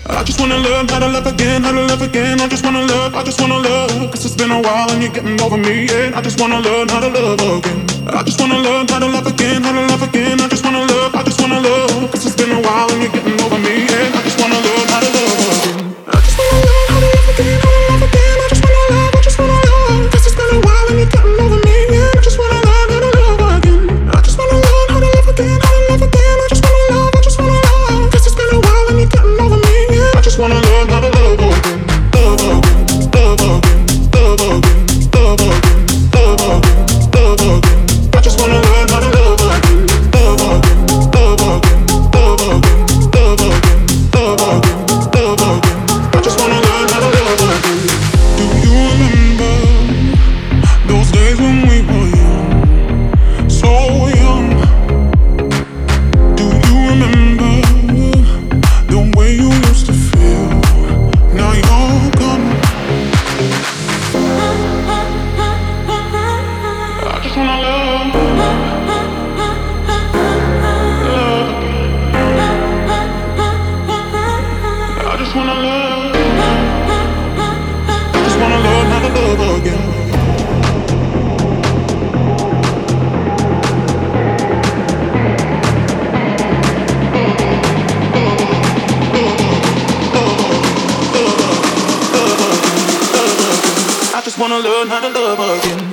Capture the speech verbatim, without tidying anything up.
I just wanna learn how to love again, how to love again. I just wanna love, I just wanna love. Cause it's been a while and you're getting over me, yeah. I just wanna learn how to love again. I just wanna learn how to love again, how to love again. I just wanna love, I just wanna love. Cause it's been a while and you're getting over me, yeah. I just wanna learn how to love again. I just wanna learn how to love again, how to love again. I just wanna love, I just wanna love. Cause it's been a while and you're getting over me, yeah. I just wanna learn how to love again. I just wanna learn how to love again, how to love again. I just wanna love, I just wanna love. Cause it's been a while and you're getting over me, yeah. I just wanna learn how to love again, love again, love again, love again, love again, love again, love again. I just wanna learn how to love again, love again, love again, love again, love again, love again, love again. I just wanna learn how to love again. Do you remember those days when we were young, so young? Do you remember the way you used to feel? Now you're gone. I just wanna love, love. I just wanna love. I just wanna learn how to love again. I just wanna learn how to love again.